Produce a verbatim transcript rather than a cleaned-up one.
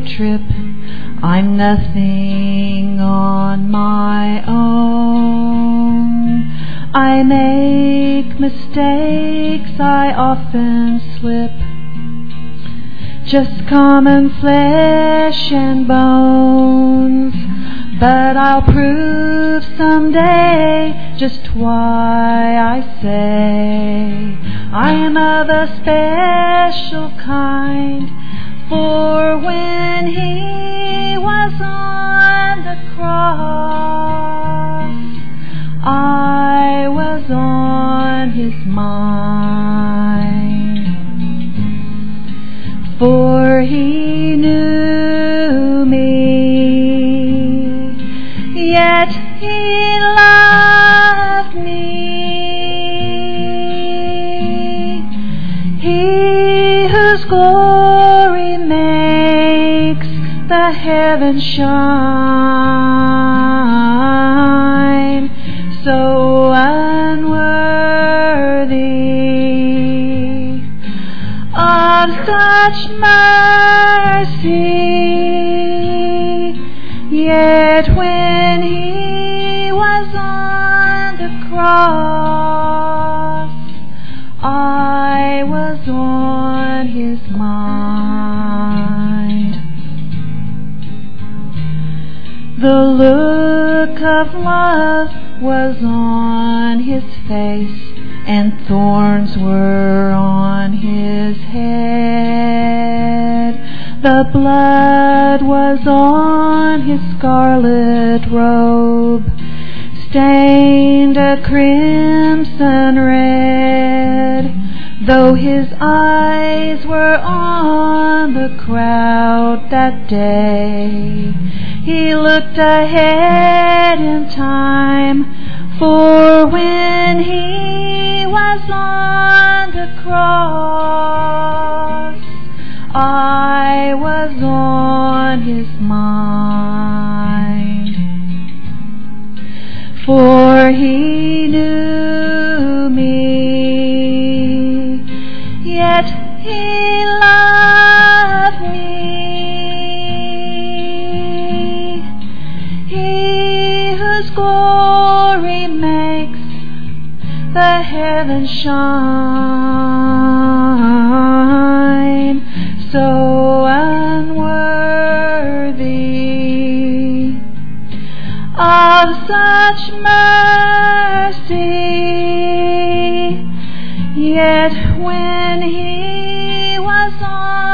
trip. I'm nothing on my own. I make mistakes, I often slip. Just common flesh and bones. But I'll prove someday just why I say I am of a special kind. For when He was on the cross, I was on His mind. For He knew me, yet He loved me. He whose glory makes the heavens shine, so unworthy of such mercy. Yet when He was on the cross, I was on His mind. The look of love was on His face, and thorns were on His head. The blood was on His scarlet robe, stained a crimson red. Though His eyes were on the crowd that day, He looked ahead in time. For when He was on the cross, I was on His mind. For He knew me, yet He loved me. He whose glory makes the heavens shine, so unworthy of such mercy. Yet when He was on